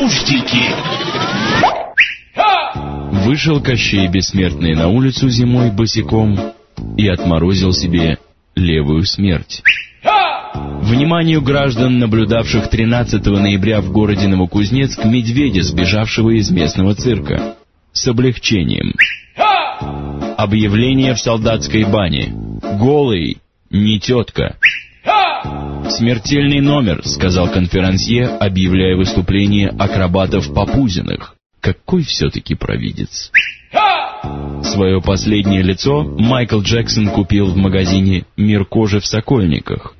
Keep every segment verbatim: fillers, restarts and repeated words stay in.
пустяки. Вышел Кощей Бессмертный на улицу зимой босиком и отморозил себе левую смерть. Вниманию граждан, наблюдавших тринадцатого ноября в городе Новокузнецк медведя, сбежавшего из местного цирка. С облегчением. Объявление в солдатской бане. Голый, не тетка. «Смертельный номер», — сказал конферансье, объявляя выступление акробатов Папузиных. Какой все-таки провидец. Свое последнее лицо Майкл Джексон купил в магазине «Мир кожи» в Сокольниках.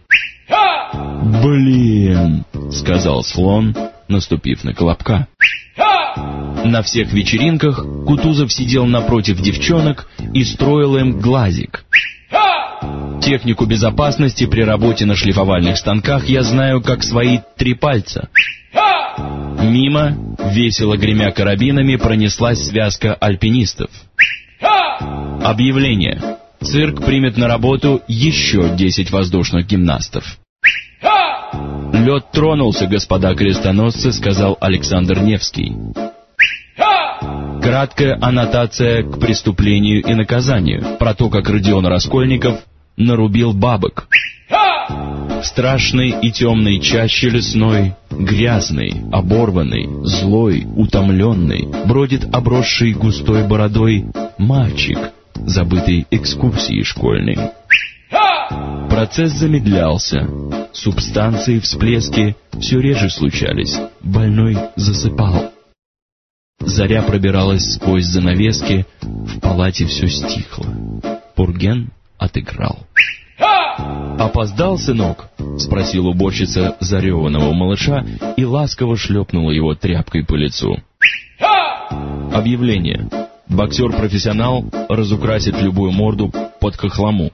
«Блин», — сказал слон, наступив на Колобка. На всех вечеринках Кутузов сидел напротив девчонок и строил им глазик. Технику безопасности при работе на шлифовальных станках я знаю как свои три пальца. Мимо, весело гремя карабинами, пронеслась связка альпинистов. Объявление. Цирк примет на работу еще десять воздушных гимнастов. «Лед тронулся, господа крестоносцы», — сказал Александр Невский. Краткая аннотация к преступлению и наказанию про то, как Родион Раскольников нарубил бабок. В страшной и темной чаще лесной, грязный, оборванный, злой, утомленный, бродит обросший густой бородой мальчик, забытый экскурсией школьной. Процесс замедлялся. Субстанции, всплески все реже случались. Больной засыпал. Заря пробиралась сквозь занавески, в палате все стихло. Пурген отыграл. «Опоздал, сынок?» — спросила уборщица зареванного малыша и ласково шлепнула его тряпкой по лицу. Объявление. Боксер-профессионал разукрасит любую морду под хохлому.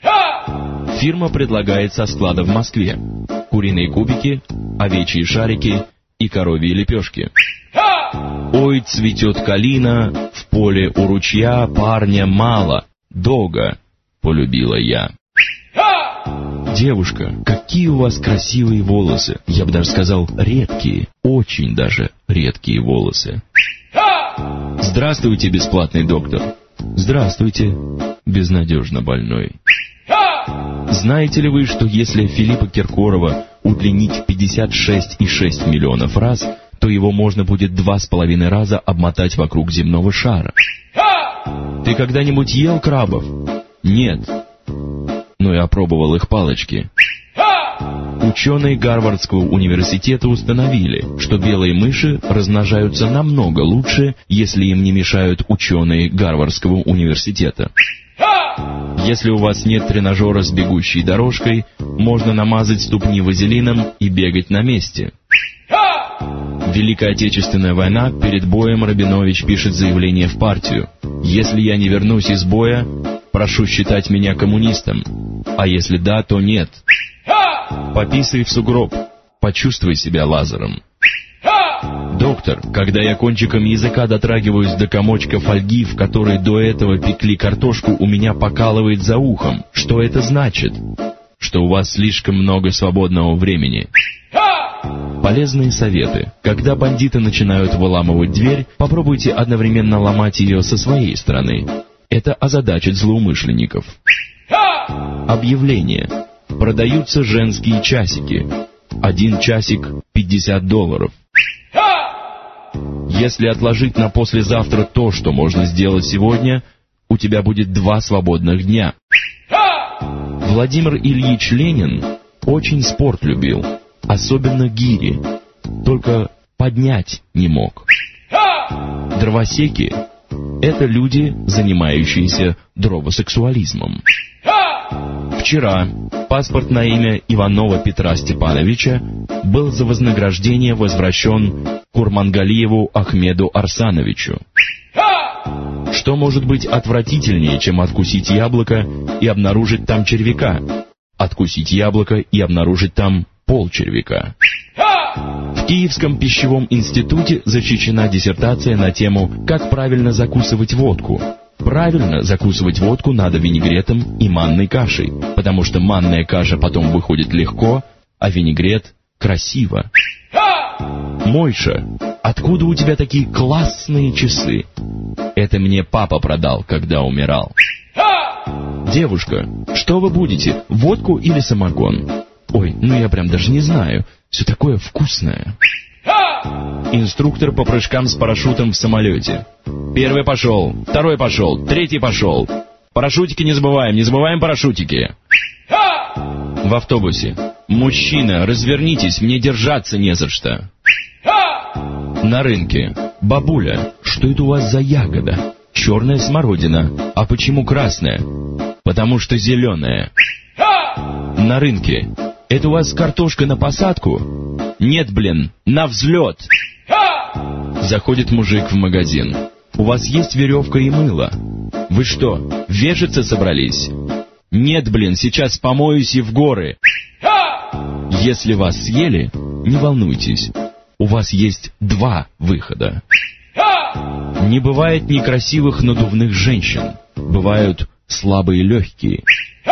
Фирма предлагает со склада в Москве куриные кубики, овечьи шарики и коровьи лепешки. Ой, цветет калина, в поле у ручья парня мало, дога полюбила я. Девушка, какие у вас красивые волосы, я бы даже сказал редкие, очень даже редкие волосы. Здравствуйте, бесплатный доктор. Здравствуйте, безнадежно больной. Знаете ли вы, что если Филиппа Киркорова удлинить пятьдесят шесть и шесть миллионов раз, то его можно будет два с половиной раза обмотать вокруг земного шара? Ты когда-нибудь ел крабов? Нет. Но я пробовал их палочки. Ученые Гарвардского университета установили, что белые мыши размножаются намного лучше, если им не мешают ученые Гарвардского университета. Если у вас нет тренажера с бегущей дорожкой, можно намазать ступни вазелином и бегать на месте. Великая Отечественная война, перед боем Рабинович пишет заявление в партию. «Если я не вернусь из боя, прошу считать меня коммунистом, а если да, то нет. Пописай в сугроб, почувствуй себя Лазарем». «Доктор, когда я кончиком языка дотрагиваюсь до комочка фольги, в которой до этого пекли картошку, у меня покалывает за ухом. Что это значит?» «Что у вас слишком много свободного времени». Полезные советы. Когда бандиты начинают выламывать дверь, попробуйте одновременно ломать ее со своей стороны. Это озадачит злоумышленников. Объявление. Продаются женские часики. Один часик — пятьдесят долларов. Если отложить на послезавтра то, что можно сделать сегодня, у тебя будет два свободных дня. Владимир Ильич Ленин очень спорт любил, особенно гири, только поднять не мог. Дровосеки — это люди, занимающиеся дровосексуализмом. Вчера паспорт на имя Иванова Петра Степановича был за вознаграждение возвращен Курмангалиеву Ахмеду Арсановичу. Что может быть отвратительнее, чем откусить яблоко и обнаружить там червяка? Откусить яблоко и обнаружить там полчервяка. В Киевском пищевом институте защищена диссертация на тему «Как правильно закусывать водку». Правильно закусывать водку надо винегретом и манной кашей, потому что манная каша потом выходит легко, а винегрет красиво. Мойша, откуда у тебя такие классные часы? Это мне папа продал, когда умирал. Девушка, что вы будете, водку или самогон? Ой, ну я прям даже не знаю, все такое вкусное. Инструктор по прыжкам с парашютом в самолете. Первый пошел, второй пошел, третий пошел. Парашютики не забываем, не забываем парашютики. В автобусе. Мужчина, развернитесь, мне держаться не за что. На рынке. Бабуля, что это у вас за ягода? Черная смородина. А почему красная? Потому что зеленая. На рынке. Это у вас картошка на посадку? Нет, блин, на взлет. Заходит мужик в магазин. У вас есть веревка и мыло? Вы что, вешаться собрались? Нет, блин, сейчас помоюсь и в горы. Если вас съели, не волнуйтесь. У вас есть два выхода. Не бывает некрасивых надувных женщин. Бывают слабые легкие.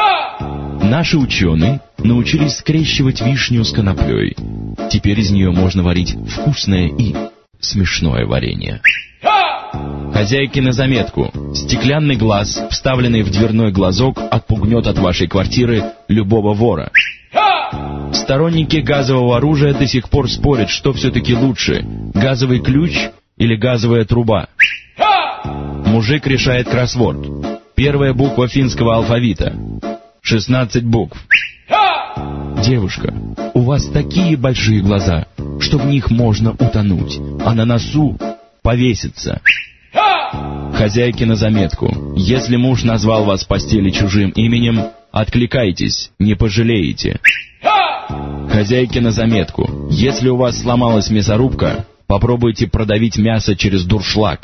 Наши ученые научились скрещивать вишню с коноплей. Теперь из нее можно варить вкусное и смешное варенье. Хозяйке на заметку. Стеклянный глаз, вставленный в дверной глазок, отпугнет от вашей квартиры любого вора. Сторонники газового оружия до сих пор спорят, что все-таки лучше, газовый ключ или газовая труба. Мужик решает кроссворд. Первая буква финского алфавита. шестнадцать букв. Девушка, у вас такие большие глаза, что в них можно утонуть, а на носу повеситься. Хозяйке на заметку. Если муж назвал вас в постели чужим именем, откликайтесь, не пожалеете. Хозяйке на заметку. Если у вас сломалась мясорубка, попробуйте продавить мясо через дуршлаг.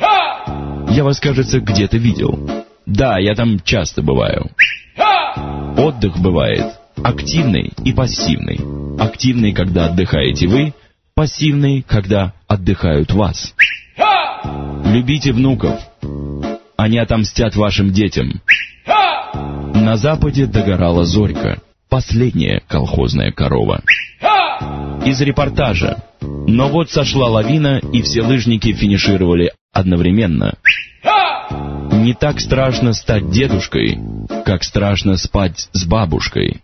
Я вас, кажется, где-то видел. Да, я там часто бываю. Отдых бывает активный и пассивный. Активный, когда отдыхаете вы, пассивный, когда отдыхают вас. Любите внуков. Они отомстят вашим детям. На западе догорала зорька. Последняя колхозная корова. Из репортажа. Но вот сошла лавина, и все лыжники финишировали одновременно. Не так страшно стать дедушкой, как страшно спать с бабушкой.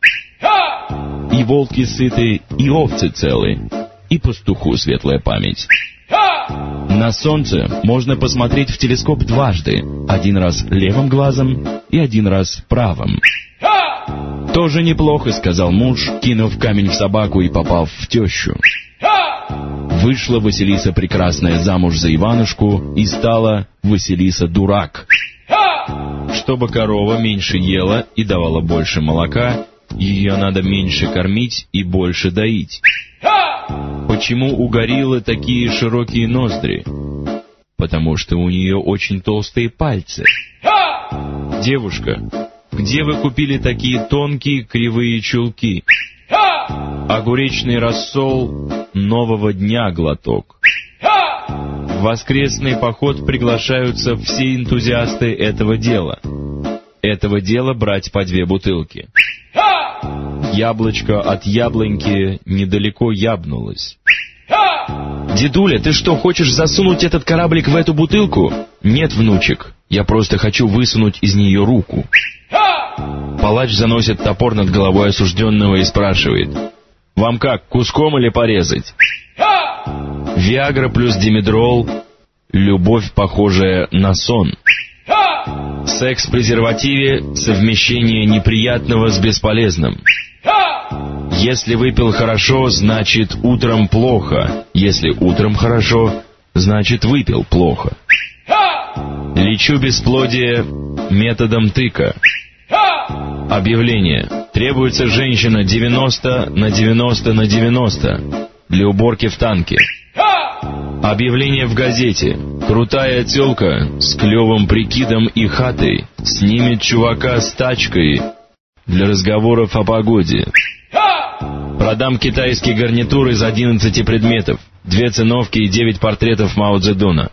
И волки сыты, и овцы целы, и пастуху светлая память. На солнце можно посмотреть в телескоп дважды, один раз левым глазом и один раз правым. «Тоже неплохо», — сказал муж, кинув камень в собаку и попав в тещу. Вышла Василиса Прекрасная замуж за Иванушку и стала Василиса Дурак. Чтобы корова меньше ела и давала больше молока, ее надо меньше кормить и больше доить. Почему у гориллы такие широкие ноздри? Потому что у нее очень толстые пальцы. Девушка, где вы купили такие тонкие кривые чулки? Огуречный рассол, нового дня глоток. В воскресный поход приглашаются все энтузиасты этого дела. Этого дела брать по две бутылки. Яблочко от яблоньки недалеко ябнулось. «Дедуля, ты что, хочешь засунуть этот кораблик в эту бутылку?» «Нет, внучек, я просто хочу высунуть из нее руку». Палач заносит топор над головой осужденного и спрашивает: «Вам как, куском или порезать?» Виагра плюс димедрол, любовь, похожая на сон. Секс в презервативе, совмещение неприятного с бесполезным. Если выпил хорошо, значит утром плохо. Если утром хорошо, значит выпил плохо. Лечу бесплодие методом тыка. Объявление. Требуется женщина девяносто на девяносто на девяносто для уборки в танке. Объявление в газете. Крутая тёлка с клёвым прикидом и хатой снимет чувака с тачкой для разговоров о погоде. Продам китайские гарнитуры из одиннадцати предметов, две циновки и девять портретов Мао Цзэдуна.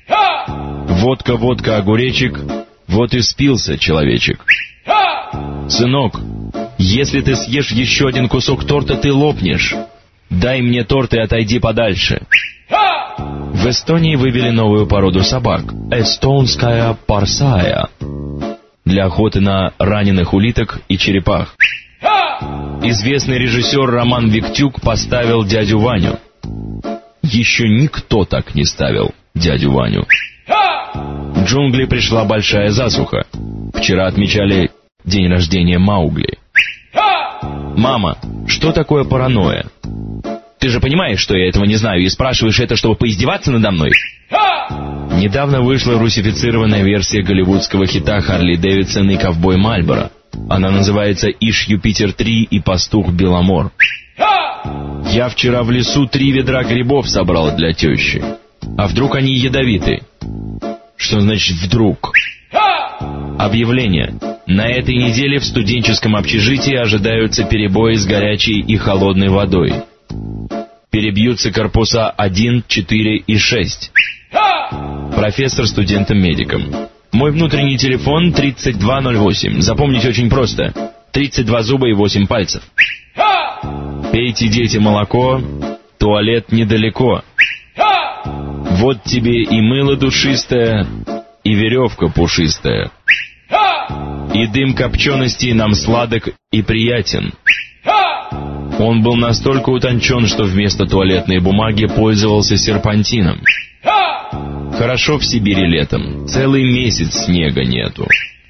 Водка, водка, огуречек, вот и спился человечек. Сынок, если ты съешь еще один кусок торта, ты лопнешь. Дай мне торт и отойди подальше. В Эстонии вывели новую породу собак – эстонская парсая, для охоты на раненых улиток и черепах. Известный режиссер Роман Виктюк поставил дядю Ваню. Еще никто так не ставил дядю Ваню. В джунгли пришла большая засуха. Вчера отмечали день рождения Маугли. Мама, что такое паранойя? Ты же понимаешь, что я этого не знаю, и спрашиваешь это, чтобы поиздеваться надо мной? Недавно вышла русифицированная версия голливудского хита Харли Дэвидсон и ковбой Мальборо. Она называется «Иш Юпитер три и пастух Беломор». Я вчера в лесу три ведра грибов собрал для тещи. А вдруг они ядовиты? Что значит «вдруг»? Объявление. На этой неделе в студенческом общежитии ожидаются перебои с горячей и холодной водой. Перебьются корпуса один, четыре и шесть. Профессор студентам-медикам. Мой внутренний телефон тридцать два ноль восемь. Запомнить очень просто. тридцать два зуба и восемь пальцев. Пейте, дети, молоко. Туалет недалеко. Вот тебе и мыло душистое, и веревка пушистая. И дым копченостей нам сладок и приятен. Он был настолько утончен, что вместо туалетной бумаги пользовался серпантином. Хорошо в Сибири летом. Целый месяц снега нету.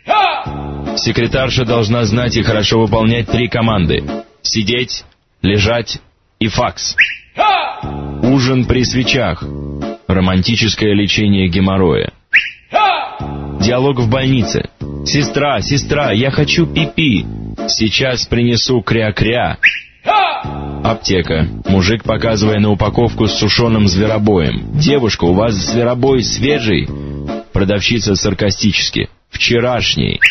Секретарша должна знать и хорошо выполнять три команды. Сидеть, лежать и факс. Ужин при свечах. Романтическое лечение геморроя. Диалог в больнице. «Сестра, сестра, я хочу пипи. Сейчас принесу кря-кря». Аптека. Мужик, показывая на упаковку с сушеным зверобоем. «Девушка, у вас зверобой свежий?» Продавщица саркастически. «Вчерашний».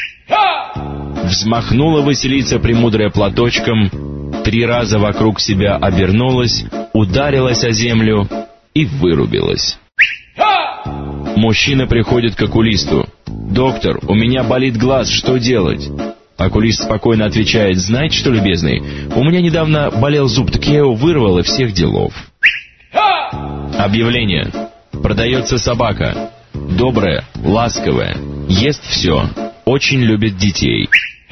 Взмахнула Василиса премудрая платочком, три раза вокруг себя обернулась, ударилась о землю и вырубилась. Мужчина приходит к окулисту. «Доктор, у меня болит глаз, что делать?» Окулист спокойно отвечает: «Знаете что, любезный, у меня недавно болел зуб, так я его вырвал и всех делов». Объявление. Продается собака. Добрая, ласковая, ест все, очень любит детей.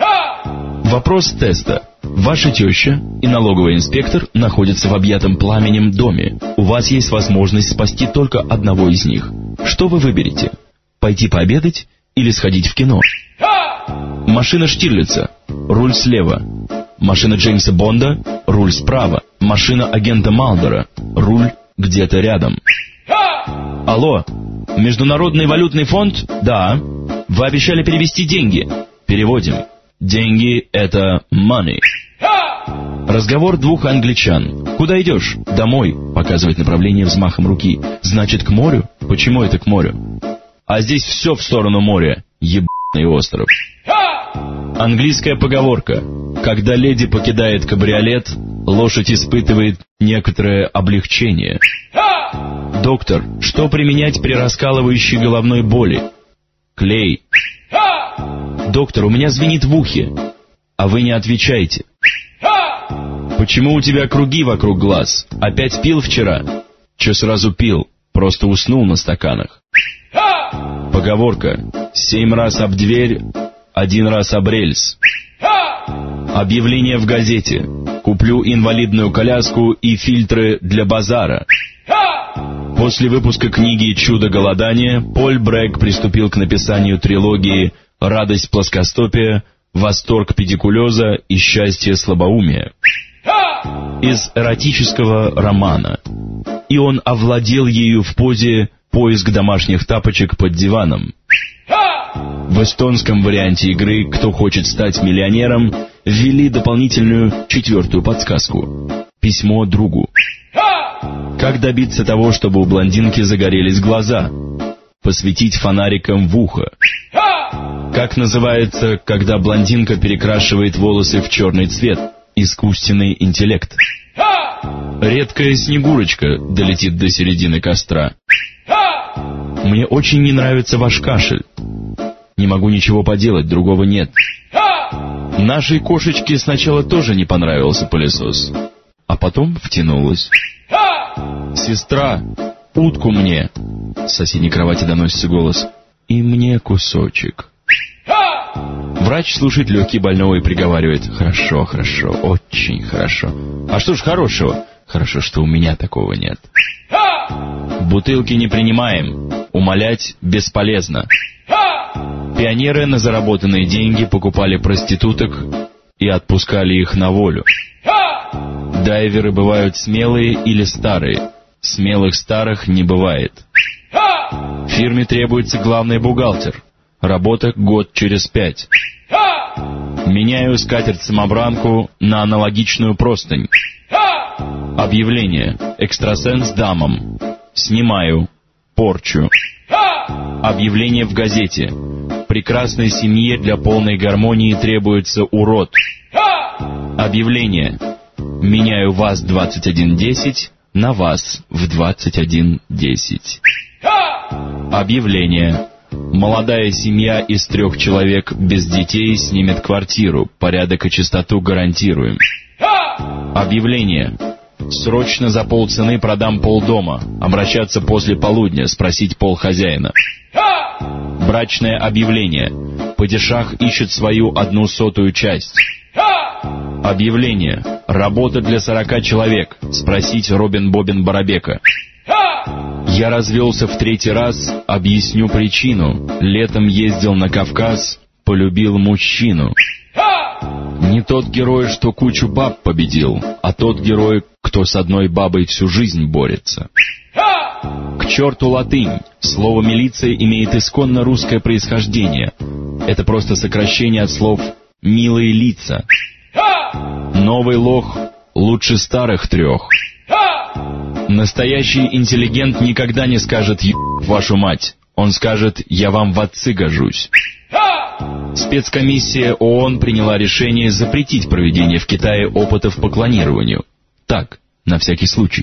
Вопрос теста. Ваша теща и налоговый инспектор находятся в объятом пламенем доме. У вас есть возможность спасти только одного из них. Что вы выберете? Пойти пообедать или сходить в кино? Машина Штирлица. Руль слева. Машина Джеймса Бонда. Руль справа. Машина агента Малдера. Руль где-то рядом. Алло, Международный валютный фонд? Да. Вы обещали перевести деньги. Переводим. Деньги — это money. Разговор двух англичан. Куда идешь? Домой. Показывает направление взмахом руки. Значит, к морю? Почему это к морю? А здесь все в сторону моря. Ебаный остров. Английская поговорка. Когда леди покидает кабриолет, лошадь испытывает некоторое облегчение. Доктор, что применять при раскалывающей головной боли? Клей. Доктор, у меня звенит в ухе. А вы не отвечаете. Почему у тебя круги вокруг глаз? Опять пил вчера? Че сразу пил? Просто уснул на стаканах. Поговорка. Семь раз об дверь, один раз об рельс. Объявление в газете. Куплю инвалидную коляску и фильтры для базара. После выпуска книги «Чудо голодания» Поль Брэг приступил к написанию трилогии «Радость плоскостопия», «Восторг педикулеза» и «Счастье слабоумия» из эротического романа. И он овладел ею в позе «Поиск домашних тапочек под диваном». В эстонском варианте игры «Кто хочет стать миллионером» ввели дополнительную четвертую подсказку. Письмо другу. Как добиться того, чтобы у блондинки загорелись глаза? Посветить фонариком в ухо. Как называется, когда блондинка перекрашивает волосы в черный цвет? Искусственный интеллект. Редкая снегурочка долетит до середины костра. Мне очень не нравится ваш кашель. Не могу ничего поделать, другого нет. Нашей кошечке сначала тоже не понравился пылесос, а потом втянулась. Сестра, утку мне!» С соседней кровати доносится голос. «И мне кусочек». Врач слушает легкие больного и приговаривает: «Хорошо, хорошо, очень хорошо». «А что ж хорошего?» «Хорошо, что у меня такого нет». «Бутылки не принимаем. Умолять бесполезно». Пионеры на заработанные деньги покупали проституток и отпускали их на волю. Дайверы бывают смелые или старые. Смелых старых не бывает. Фирме требуется главный бухгалтер. Работа год через пять. Меняю скатерть-самобранку на аналогичную простынь. Объявление. Экстрасенс дамам. Снимаю. Порчу. Объявление в газете. Прекрасной семье для полной гармонии требуется урод. Объявление. Меняю ВАЗ двадцать один десять на ВАЗ в двадцать один десять. Объявление. Молодая семья из трех человек без детей снимет квартиру. Порядок и чистоту гарантируем. Объявление. Срочно за полцены продам полдома. Обращаться после полудня, спросить пол хозяина. Брачное объявление. Падишах ищет свою одну сотую часть. Объявление. Работа для сорока человек. Спросить Робин Бобин Барабека. Я развелся в третий раз, объясню причину. Летом ездил на Кавказ, полюбил мужчину. Не тот герой, что кучу баб победил, а тот герой, кто с одной бабой всю жизнь борется. К черту латынь. Слово «милиция» имеет исконно русское происхождение. Это просто сокращение от слов «милые лица». Новый лох лучше старых трех. Настоящий интеллигент никогда не скажет «еб вашу мать». Он скажет «я вам в отцы гожусь». Спецкомиссия ООН приняла решение запретить проведение в Китае опытов по клонированию. Так, на всякий случай.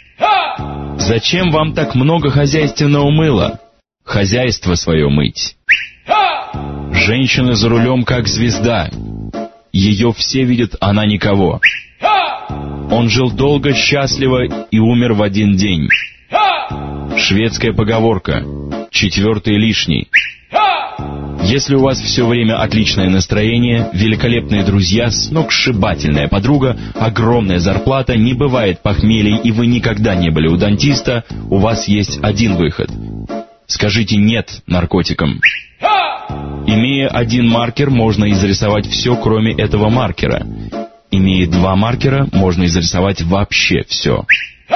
Зачем вам так много хозяйственного мыла? Хозяйство свое мыть. Женщина за рулем как звезда. Ее все видят, она никого. Он жил долго, счастливо и умер в один день. Шведская поговорка. Четвертый лишний. Если у вас все время отличное настроение, великолепные друзья, сногсшибательная подруга, огромная зарплата, не бывает похмелий, и вы никогда не были у дантиста, у вас есть один выход. Скажите «нет» наркотикам. Имея один маркер, можно изрисовать все, кроме этого маркера. Имея два маркера, можно изрисовать вообще все.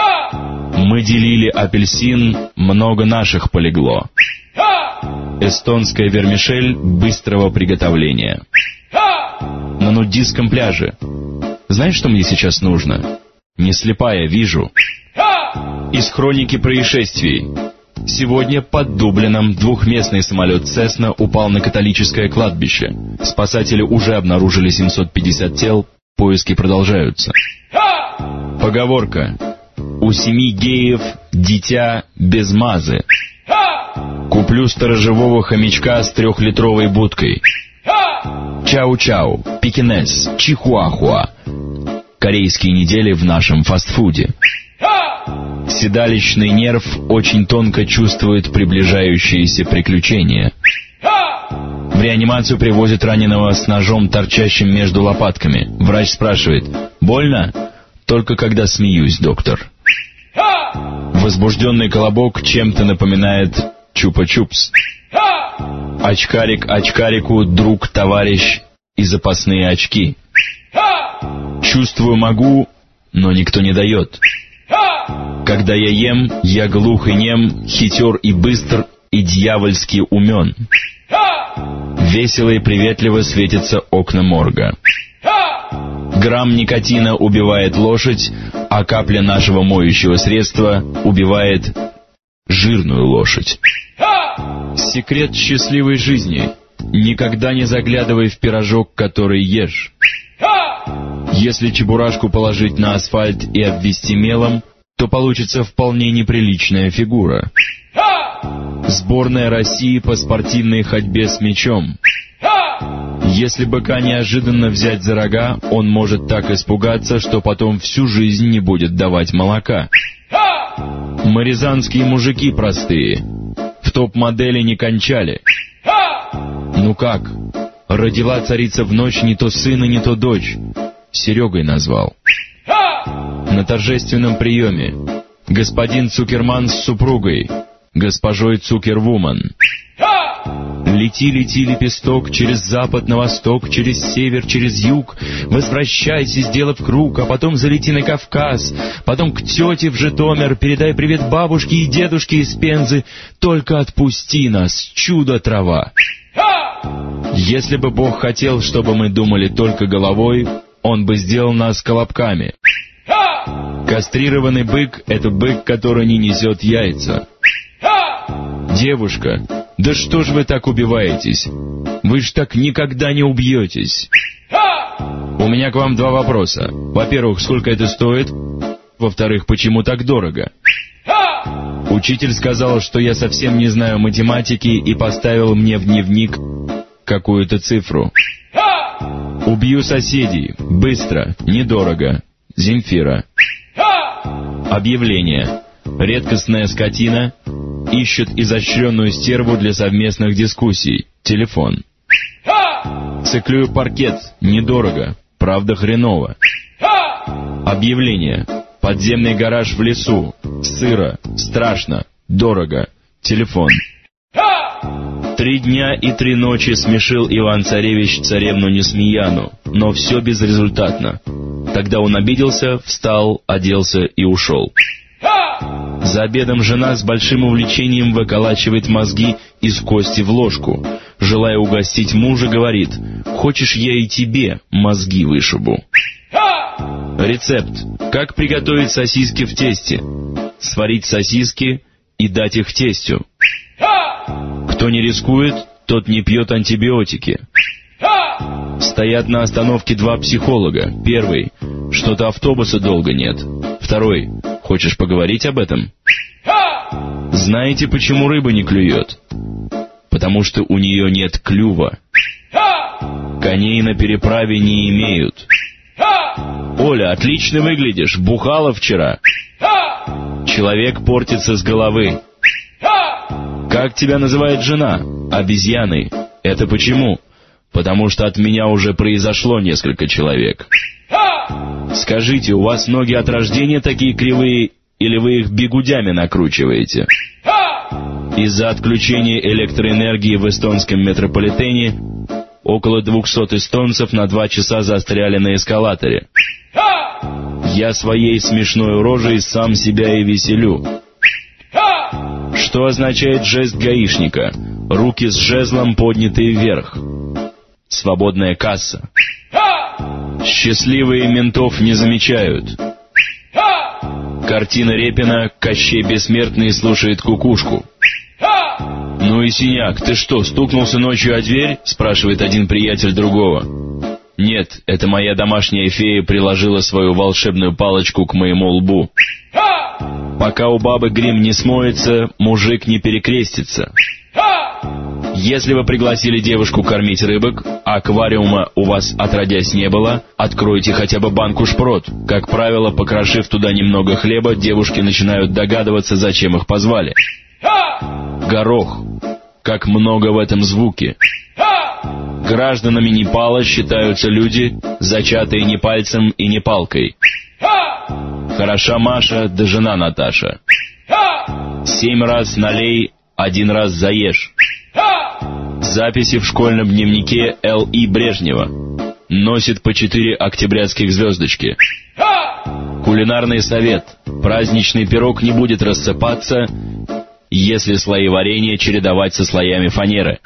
Мы делили апельсин, много наших полегло. Эстонская вермишель быстрого приготовления. На нудистском пляже. Знаешь, что мне сейчас нужно? Не слепая, вижу. Из хроники происшествий. Сегодня под Дублином двухместный самолет «Цесна» упал на католическое кладбище. Спасатели уже обнаружили семьсот пятьдесят тел, поиски продолжаются. Поговорка. У семи геев дитя без мазы. Куплю сторожевого хомячка с трехлитровой будкой. Чау-чау, пекинес, чихуахуа. Корейские недели в нашем фастфуде. Седалищный нерв очень тонко чувствует приближающиеся приключения. В реанимацию привозят раненого с ножом, торчащим между лопатками. Врач спрашивает: «Больно?» «Только когда смеюсь, доктор». Возбужденный колобок чем-то напоминает чупа-чупс. Очкарик очкарику друг, товарищ и запасные очки. Чувствую могу, но никто не дает. Когда я ем, я глух и нем, хитер и быстр, и дьявольски умен. Весело и приветливо светятся окна морга. Грамм никотина убивает лошадь, а капля нашего моющего средства убивает жирную лошадь. Секрет счастливой жизни. Никогда не заглядывай в пирожок, который ешь. Если чебурашку положить на асфальт и обвести мелом, то получится вполне неприличная фигура. Сборная России по спортивной ходьбе с мячом. Если быка неожиданно взять за рога, он может так испугаться, что потом всю жизнь не будет давать молока. Мы рязанские мужики простые, в топ-модели не кончали. Ну как, родила царица в ночь не то сына, не то дочь. Серегой назвал. На торжественном приеме господин Цукерман с супругой, госпожой Цукервуман. Лети, лети, лепесток, через запад на восток, через север, через юг. Возвращайся, сделав круг, а потом залети на Кавказ, потом к тете в Житомир, передай привет бабушке и дедушке из Пензы. Только отпусти нас, чудо-трава. Если бы Бог хотел, чтобы мы думали только головой, Он бы сделал нас колобками. Кастрированный бык — это бык, который не несет яйца. Девушка, да что ж вы так убиваетесь? Вы ж так никогда не убьетесь. У меня к вам два вопроса. Во-первых, сколько это стоит? Во-вторых, почему так дорого? Учитель сказал, что я совсем не знаю математики и поставил мне в дневник какую-то цифру. Убью соседей. Быстро. Недорого. Земфира. Объявление. Редкостная скотина ищет изощренную стерву для совместных дискуссий. Телефон. Циклюю паркет. Недорого. Правда хреново. Объявление. Подземный гараж в лесу. Сыро. Страшно. Дорого. Телефон. Три дня и три ночи смешил Иван-царевич царевну Несмеяну, но все безрезультатно. Тогда он обиделся, встал, оделся и ушел. За обедом жена с большим увлечением выколачивает мозги из кости в ложку. Желая угостить мужа, говорит: «Хочешь, я и тебе мозги вышибу». Рецепт. Как приготовить сосиски в тесте? Сварить сосиски и дать их тестю. Кто не рискует, тот не пьет антибиотики. Стоят на остановке два психолога. Первый. Что-то автобуса долго нет. Второй. Хочешь поговорить об этом? Знаете, почему рыба не клюет? Потому что у нее нет клюва. Коней на переправе не имеют. Оля, отлично выглядишь. Бухала вчера. Человек портится с головы. Как тебя называет жена? Обезьяной. Это почему? Потому что от меня уже произошло несколько человек. Скажите, у вас ноги от рождения такие кривые, или вы их бигудями накручиваете? Из-за отключения электроэнергии в эстонском метрополитене около двухсот эстонцев на два часа застряли на эскалаторе. Я своей смешной рожей сам себя и веселю. Что означает жест гаишника? Руки с жезлом поднятые вверх. Свободная касса. Счастливые ментов не замечают. Картина Репина «Кощей Бессмертный слушает кукушку». «Ну и синяк, ты что, стукнулся ночью о дверь?» — спрашивает один приятель другого. «Нет, это моя домашняя фея приложила свою волшебную палочку к моему лбу. Пока у бабы грим не смоется, мужик не перекрестится». Если вы пригласили девушку кормить рыбок, а аквариума у вас отродясь не было, откройте хотя бы банку шпрот. Как правило, покрошив туда немного хлеба, девушки начинают догадываться, зачем их позвали. Горох. Как много в этом звуке. Гражданами Непала считаются люди, зачатые не пальцем и не палкой. Хороша Маша, да жена Наташа. Семь раз налей, один раз заешь. Записи в школьном дневнике Л И Брежнева. Носит по четыре октябрятских звездочки. Кулинарный совет. Праздничный пирог не будет рассыпаться, если слои варенья чередовать со слоями фанеры.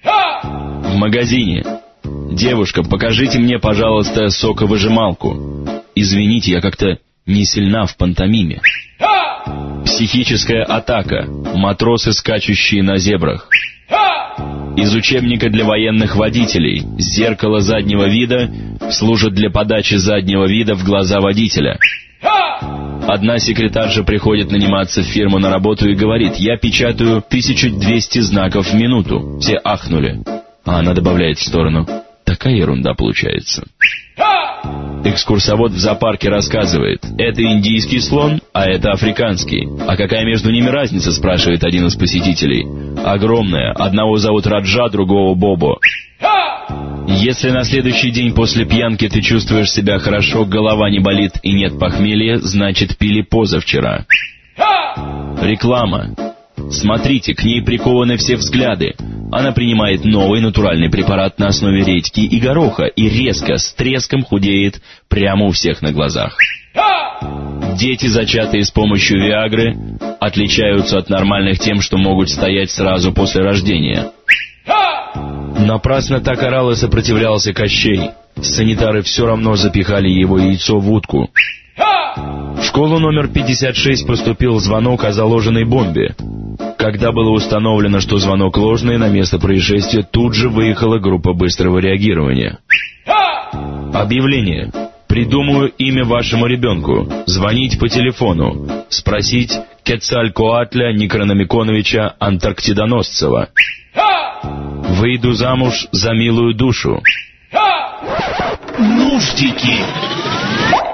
В магазине. Девушка, покажите мне, пожалуйста, соковыжималку. Извините, я как-то не сильна в пантомиме. Психическая атака. Матросы, скачущие на зебрах. Из учебника для военных водителей. Зеркало заднего вида служит для подачи заднего вида в глаза водителя. Одна секретарша приходит наниматься в фирму на работу и говорит: «Я печатаю тысячу двести знаков в минуту». Все ахнули. А она добавляет в сторону: «Такая ерунда получается». Экскурсовод в зоопарке рассказывает: это индийский слон, а это африканский. А какая между ними разница, спрашивает один из посетителей. Огромная. Одного зовут Раджа, другого Бобо. Если на следующий день после пьянки ты чувствуешь себя хорошо, голова не болит и нет похмелья, значит пили позавчера. Реклама. Смотрите, к ней прикованы все взгляды. Она принимает новый натуральный препарат на основе редьки и гороха и резко, с треском худеет прямо у всех на глазах. Дети, зачатые с помощью Виагры, отличаются от нормальных тем, что могут стоять сразу после рождения. Напрасно так орал и сопротивлялся Кощей. Санитары все равно запихали его яйцо в утку. В школу номер пятьдесят шесть поступил звонок о заложенной бомбе. Когда было установлено, что звонок ложный, на место происшествия тут же выехала группа быстрого реагирования. Объявление. Придумаю имя вашему ребенку. Звонить по телефону. Спросить Кецалькоатля Некрономиконовича Антарктидоносцева. Выйду замуж за милую душу. Нуждики!